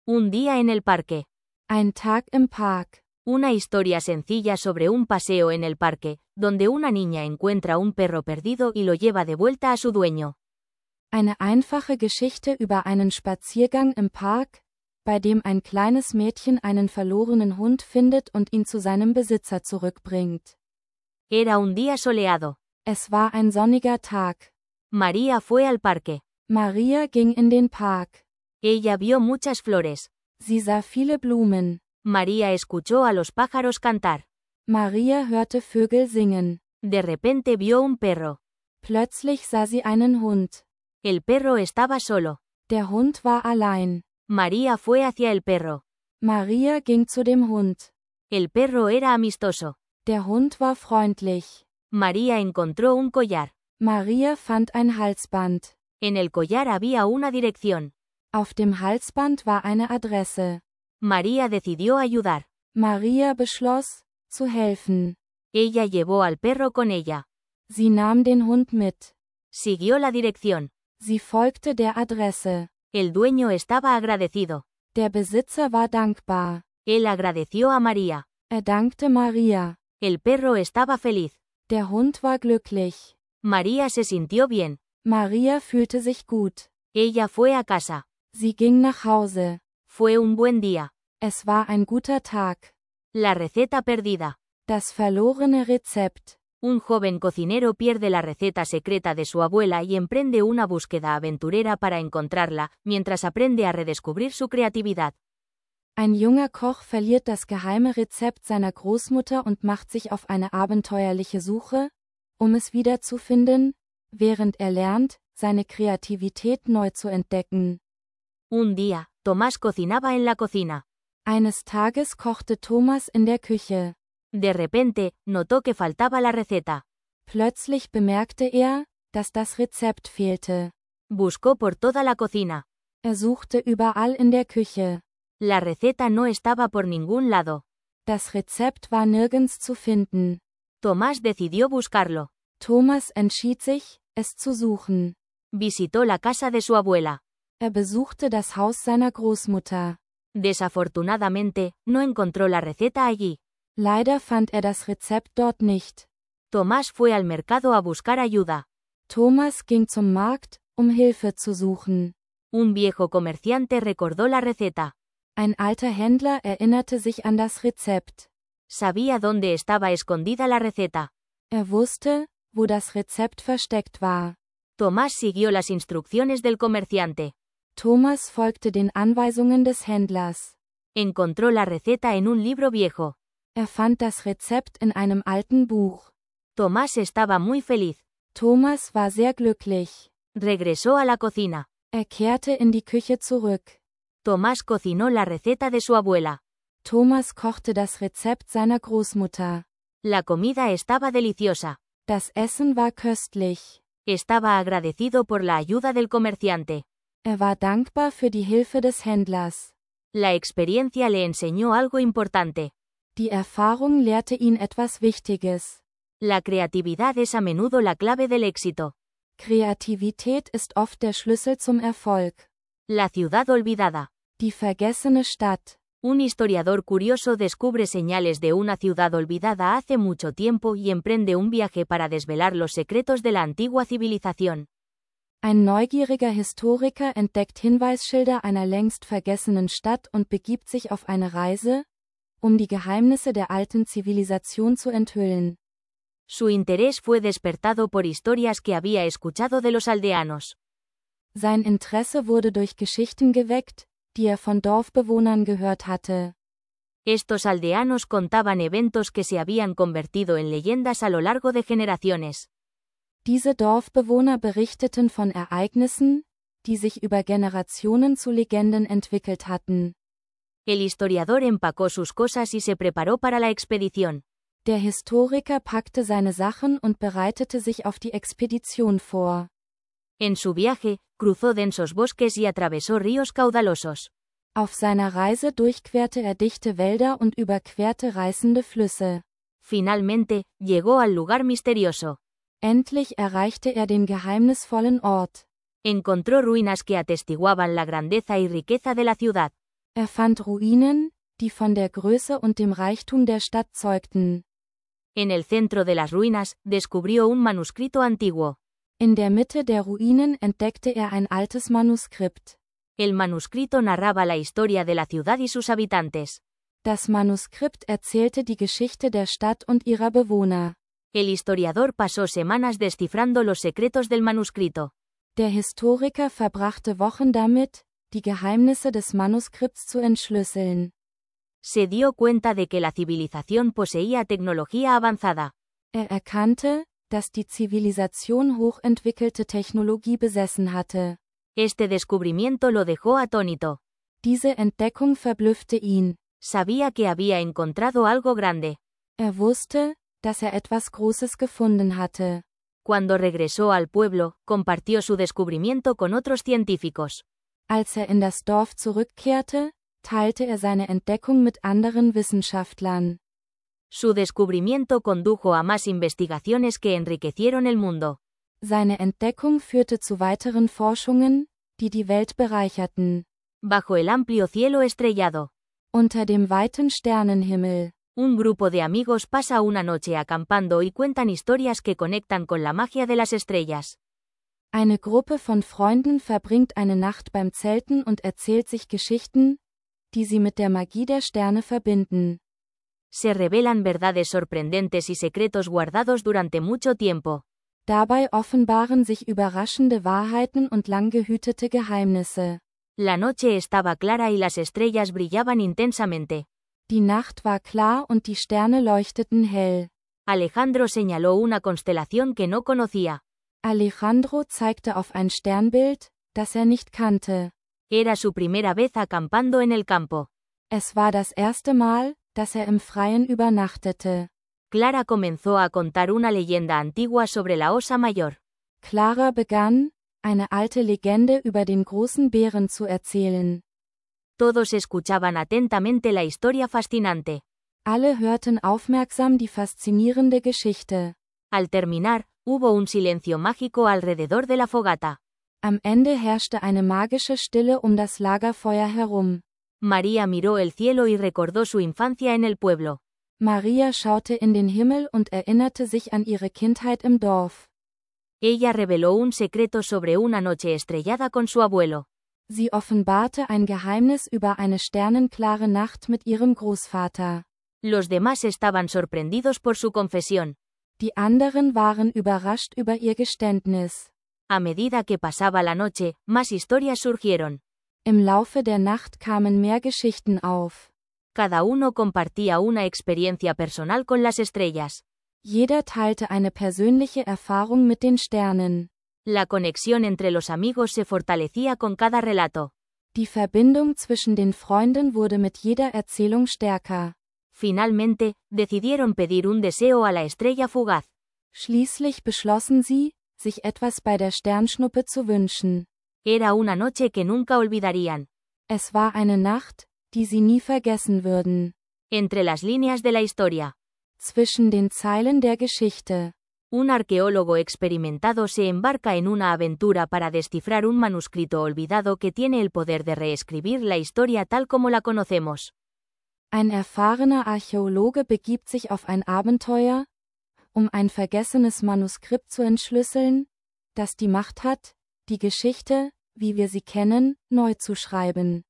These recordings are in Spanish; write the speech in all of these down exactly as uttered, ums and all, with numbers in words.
Un día en el parque. Ein Tag im Park. Una historia sencilla sobre un paseo en el parque, donde una niña encuentra un perro perdido y lo lleva de vuelta a su dueño. Eine einfache Geschichte über einen Spaziergang im Park, bei dem ein kleines Mädchen einen verlorenen Hund findet und ihn zu seinem Besitzer zurückbringt. Era un día soleado. Es war ein sonniger Tag. María fue al parque. Maria ging in den Park. Ella vio muchas flores. Sie sah viele Blumen. María escuchó a los pájaros cantar. Maria hörte Vögel singen. De repente vio un perro. Plötzlich sah sie einen Hund. El perro estaba solo. Der Hund war allein. María fue hacia el perro. Maria ging zu dem Hund. El perro era amistoso. Der Hund war freundlich. María encontró un collar. Maria fand ein Halsband. En el collar había una dirección. Auf dem Halsband war eine Adresse. María decidió ayudar. Maria beschloss, zu helfen. Ella llevó al perro con ella. Sie nahm den Hund mit. Siguió la dirección. Sie folgte der Adresse. El dueño estaba agradecido. Der Besitzer war dankbar. Él agradeció a María. Er dankte Maria. El perro estaba feliz. Der Hund war glücklich. María se sintió bien. Maria fühlte sich gut. Ella fue a casa. Sie ging nach Hause. Fue un buen día. Es war ein guter Tag. La receta perdida. Das verlorene Rezept. Un joven cocinero pierde la receta secreta de su abuela y emprende una búsqueda aventurera para encontrarla, mientras aprende a redescubrir su creatividad. Ein junger Koch verliert das geheime Rezept seiner Großmutter und macht sich auf eine abenteuerliche Suche, um es wiederzufinden, während er lernt, seine Kreativität neu zu entdecken. Un día, Tomás cocinaba en la cocina. Eines Tages kochte Thomas in der Küche. De repente, notó que faltaba la receta. Plötzlich bemerkte er, dass das Rezept fehlte. Buscó por toda la cocina. Er suchte überall in der Küche. La receta no estaba por ningún lado. Das Rezept war nirgends zu finden. Tomás decidió buscarlo. Thomas entschied sich, es zu suchen. Visitó la casa de su abuela. Er besuchte das Haus seiner Großmutter. Desafortunadamente, no encontró la receta allí. Leider fand er das Rezept dort nicht. Tomás fue al mercado a buscar ayuda. Thomas ging zum Markt, um Hilfe zu suchen. Un viejo comerciante recordó la receta. Ein alter Händler erinnerte sich an das Rezept. Sabía dónde estaba escondida la receta. Er wusste, wo das Rezept versteckt war. Tomás siguió las instrucciones del comerciante. Thomas folgte den Anweisungen des Händlers. Encontró la receta en un libro viejo. Er fand das Rezept in einem alten Buch. Tomás estaba muy feliz. Thomas war sehr glücklich. Regresó a la cocina. Er kehrte in die Küche zurück. Tomás cocinó la receta de su abuela. Thomas kochte das Rezept seiner Großmutter. La comida estaba deliciosa. Das Essen war köstlich. Estaba agradecido por la ayuda del comerciante. Er war dankbar für die Hilfe des Händlers. La experiencia le enseñó algo importante. Die Erfahrung lehrte ihn etwas Wichtiges. La creatividad es a menudo la clave del éxito. Kreativität ist oft der Schlüssel zum Erfolg. La ciudad olvidada. Die vergessene Stadt. Un historiador curioso descubre señales de una ciudad olvidada hace mucho tiempo y emprende un viaje para desvelar los secretos de la antigua civilización. Ein neugieriger Historiker entdeckt Hinweisschilder einer längst vergessenen Stadt und begibt sich auf eine Reise, um die Geheimnisse der alten Zivilisation zu enthüllen. Su interés fue despertado por historias que había escuchado de los aldeanos. Sein Interesse wurde durch Geschichten geweckt, die er von Dorfbewohnern gehört hatte. Estos aldeanos contaban eventos que se habían convertido en leyendas a lo largo de generaciones. Diese Dorfbewohner berichteten von Ereignissen, die sich über Generationen zu Legenden entwickelt hatten. El historiador empacó sus cosas y se preparó para la expedición. Der Historiker packte seine Sachen und bereitete sich auf die Expedition vor. En su viaje, cruzó densos bosques y atravesó ríos caudalosos. Auf seiner Reise durchquerte er dichte Wälder und überquerte reißende Flüsse. Finalmente, llegó al lugar misterioso. Endlich erreichte er den geheimnisvollen Ort. Encontró ruinas que atestiguaban la grandeza y riqueza de la ciudad. Er fand Ruinen, die von der Größe und dem Reichtum der Stadt zeugten. En el centro de las ruinas, descubrió un manuscrito antiguo. In der Mitte der Ruinen entdeckte er ein altes Manuskript. El manuscrito narraba la historia de la ciudad y sus habitantes. Das Manuskript erzählte die Geschichte der Stadt und ihrer Bewohner. El historiador pasó semanas descifrando los secretos del manuscrito. Der Historiker verbrachte Wochen damit, die Geheimnisse des Manuskripts zu entschlüsseln. Se dio cuenta de que la civilización poseía tecnología avanzada. Er erkannte, dass die Zivilisation hochentwickelte Technologie besessen hatte. Este descubrimiento lo dejó atónito. Diese Entdeckung verblüffte ihn. Sabía que había encontrado algo grande. Er wusste, dass er etwas Großes gefunden hatte. Cuando regresó al pueblo, compartió su descubrimiento con otros científicos. Als er in das Dorf zurückkehrte, teilte er seine Entdeckung mit anderen Wissenschaftlern. Su descubrimiento condujo a más investigaciones que enriquecieron el mundo. Seine Entdeckung führte zu weiteren Forschungen, die die Welt bereicherten. Bajo el amplio cielo estrellado. Unter dem weiten Sternenhimmel. Un grupo de amigos pasa una noche acampando y cuentan historias que conectan con la magia de las estrellas. Eine Gruppe von Freunden verbringt eine Nacht beim Zelten und erzählt sich Geschichten, die sie mit der Magie der Sterne verbinden. Se revelan verdades sorprendentes y secretos guardados durante mucho tiempo. Dabei offenbaren sich überraschende Wahrheiten und lang gehütete Geheimnisse. La noche estaba clara y las estrellas brillaban intensamente. Die Nacht war klar und die Sterne leuchteten hell. Alejandro señaló una constelación que no conocía. Alejandro zeigte auf ein Sternbild, das er nicht kannte. Era su primera vez acampando en el campo. Es war das erste Mal, dass er im Freien übernachtete. Clara comenzó a contar una leyenda antigua sobre la Osa Mayor. Clara begann, eine alte Legende über den großen Bären zu erzählen. Todos escuchaban atentamente la historia fascinante. Alle hörten aufmerksam die faszinierende Geschichte. Al terminar, hubo un silencio mágico alrededor de la fogata. Am Ende herrschte eine magische Stille um das Lagerfeuer herum. María miró el cielo y recordó su infancia en el pueblo. Maria schaute in den Himmel und erinnerte sich an ihre Kindheit im Dorf. Ella reveló un secreto sobre una noche estrellada con su abuelo. Sie offenbarte ein Geheimnis über eine sternenklare Nacht mit ihrem Großvater. Los demás estaban sorprendidos por su confesión. Die anderen waren überrascht über ihr Geständnis. A medida que pasaba la noche, más historias surgieron. Im Laufe der Nacht kamen mehr Geschichten auf. Cada uno compartía una experiencia personal con las estrellas. Jeder teilte eine persönliche Erfahrung mit den Sternen. La conexión entre los amigos se fortalecía con cada relato. Die Verbindung zwischen den Freunden wurde mit jeder Erzählung stärker. Finalmente, decidieron pedir un deseo a la estrella fugaz. Schließlich beschlossen sie, sich etwas bei der Sternschnuppe zu wünschen. Era una noche que nunca olvidarían. Es war eine Nacht, die sie nie vergessen würden. Entre las líneas de la historia. Zwischen den Zeilen der Geschichte. Un arqueólogo experimentado se embarca en una aventura para descifrar un manuscrito olvidado que tiene el poder de reescribir la historia tal como la conocemos. Ein erfahrener Archäologe begibt sich auf ein Abenteuer, um ein vergessenes Manuskript zu entschlüsseln, das die Macht hat, die Geschichte, wie wir sie kennen, neu zu schreiben.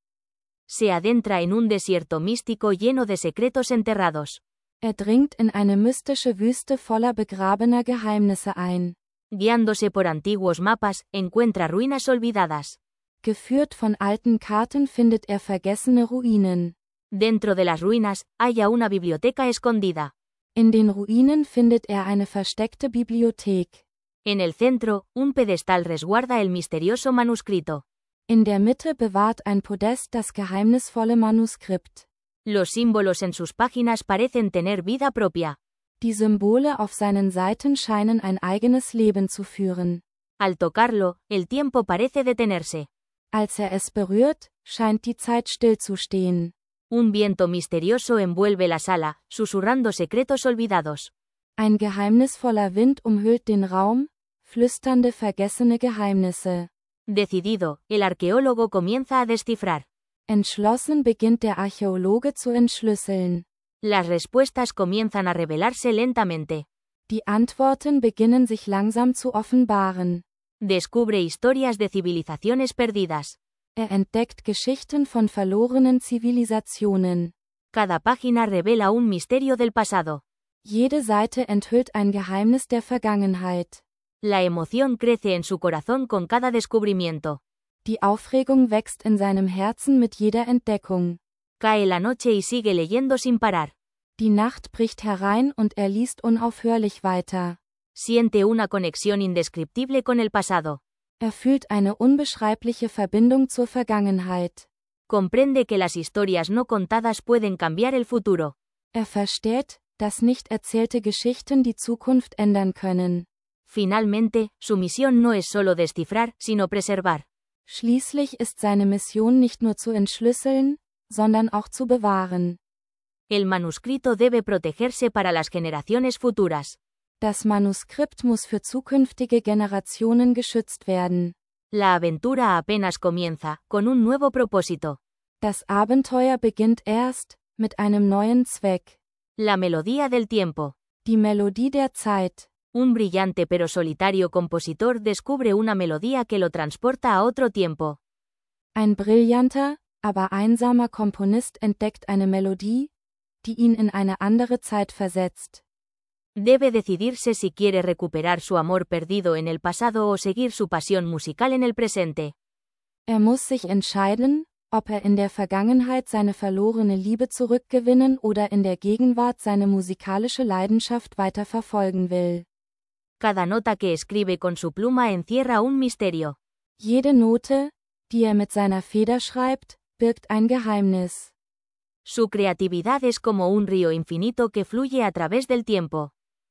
Se adentra en un desierto místico lleno de secretos enterrados. Er dringt in eine mystische Wüste voller begrabener Geheimnisse ein. Guiándose por antiguos mapas, encuentra ruinas olvidadas. Geführt von alten Karten findet er vergessene Ruinen. Dentro de las ruinas, halla una biblioteca escondida. In den Ruinen findet er eine versteckte Bibliothek. En el centro, un pedestal resguarda el misterioso manuscrito. In der Mitte bewahrt ein Podest das geheimnisvolle Manuskript. Los símbolos en sus páginas parecen tener vida propia. Die Symbole auf seinen Seiten scheinen ein eigenes Leben zu führen. Al tocarlo, el tiempo parece detenerse. Als er es berührt, scheint die Zeit stillzustehen. Un viento misterioso envuelve la sala, susurrando secretos olvidados. Ein geheimnisvoller Wind umhüllt den Raum, flüsternde vergessene Geheimnisse. Decidido, el arqueólogo comienza a descifrar. Entschlossen beginnt der Archäologe zu entschlüsseln. Las respuestas comienzan a revelarse lentamente. Die Antworten beginnen sich langsam zu offenbaren. Descubre historias de civilizaciones perdidas. Er entdeckt Geschichten von verlorenen Zivilisationen. Cada página revela un misterio del pasado. Jede Seite enthüllt ein Geheimnis der Vergangenheit. La emoción crece en su corazón con cada descubrimiento. Die Aufregung wächst in seinem Herzen mit jeder Entdeckung. Cae la noche y sigue leyendo sin parar. Die Nacht bricht herein und er liest unaufhörlich weiter. Siente una conexión indescriptible con el pasado. Er fühlt eine unbeschreibliche Verbindung zur Vergangenheit. Comprende que las historias no contadas pueden cambiar el futuro. Er versteht, dass nicht erzählte Geschichten die Zukunft ändern können. Finalmente, su misión no es solo descifrar, sino preservar. Schließlich ist seine Mission nicht nur zu entschlüsseln, sondern auch zu bewahren. El manuscrito debe protegerse para las generaciones futuras. Das Manuskript muss für zukünftige Generationen geschützt werden. La aventura apenas comienza, con un nuevo propósito. Das Abenteuer beginnt erst, mit einem neuen Zweck. La melodía del tiempo. Die Melodie der Zeit. Un brillante pero solitario compositor descubre una melodía que lo transporta a otro tiempo. Ein brillanter, aber einsamer Komponist entdeckt eine Melodie, die ihn in eine andere Zeit versetzt. Debe decidirse si quiere recuperar su amor perdido en el pasado o seguir su pasión musical en el presente. Er muss sich entscheiden, ob er in der Vergangenheit seine verlorene Liebe zurückgewinnen oder in der Gegenwart seine musikalische Leidenschaft weiter verfolgen will. Cada nota que escribe con su pluma encierra un misterio. Jede Note, die er mit seiner Feder schreibt, birgt ein Geheimnis. Su creatividad es como un río infinito que fluye a través del tiempo.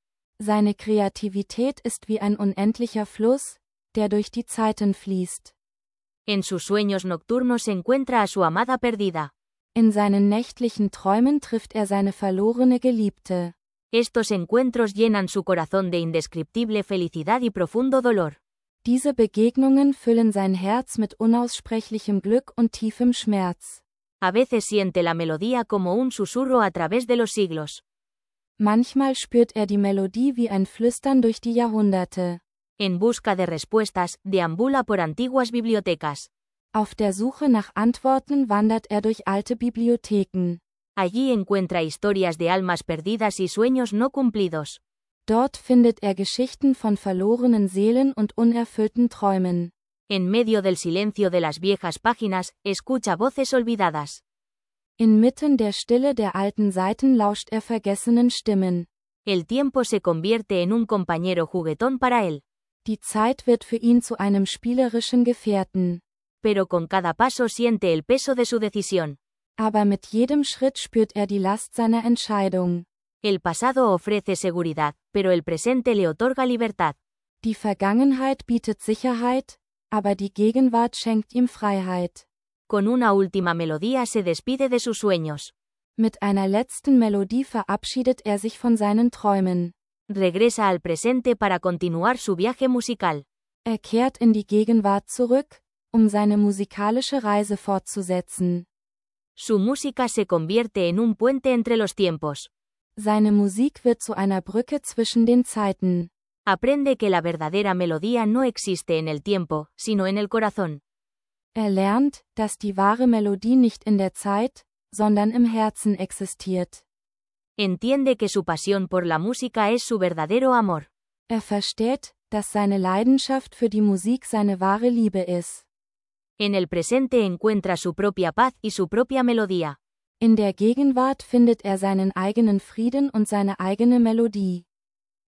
Seine Kreativität ist wie ein unendlicher Fluss, der durch die Zeiten fließt. En sus sueños nocturnos encuentra a su amada perdida. In seinen nächtlichen Träumen trifft er seine verlorene Geliebte. Estos encuentros llenan su corazón de indescriptible felicidad y profundo dolor. Diese Begegnungen füllen sein Herz mit unaussprechlichem Glück und tiefem Schmerz. A veces siente la melodía como un susurro a través de los siglos. Manchmal spürt er die Melodie wie ein Flüstern durch die Jahrhunderte. En busca de respuestas, deambula por antiguas bibliotecas. Auf der Suche nach Antworten wandert er durch alte Bibliotheken. Allí encuentra historias de almas perdidas y sueños no cumplidos. Dort findet er Geschichten von verlorenen Seelen und unerfüllten Träumen. En medio del silencio de las viejas páginas, escucha voces olvidadas. Inmitten der Stille der alten Seiten lauscht er vergessenen Stimmen. El tiempo se convierte en un compañero juguetón para él. Die Zeit wird für ihn zu einem spielerischen Gefährten. Pero con cada paso siente el peso de su decisión. Aber mit jedem Schritt spürt er die Last seiner Entscheidung. El pasado ofrece seguridad, pero el presente le otorga libertad. Die Vergangenheit bietet Sicherheit, aber die Gegenwart schenkt ihm Freiheit. Con una última melodía se despide de sus sueños. Mit einer letzten Melodie verabschiedet er sich von seinen Träumen. Regresa al presente para continuar su viaje musical. Er kehrt in die Gegenwart zurück, um seine musikalische Reise fortzusetzen. Su música se convierte en un puente entre los tiempos. Seine Musik wird zu einer Brücke zwischen den Zeiten. Aprende que la verdadera melodía no existe en el tiempo, sino en el corazón. Er lernt, dass die wahre Melodie nicht in der Zeit, sondern im Herzen existiert. Entiende que su pasión por la música es su verdadero amor. Er versteht, dass seine Leidenschaft für die Musik seine wahre Liebe ist. En el presente encuentra su propia paz y su propia melodía. In der Gegenwart findet er seinen eigenen Frieden und seine eigene Melodie.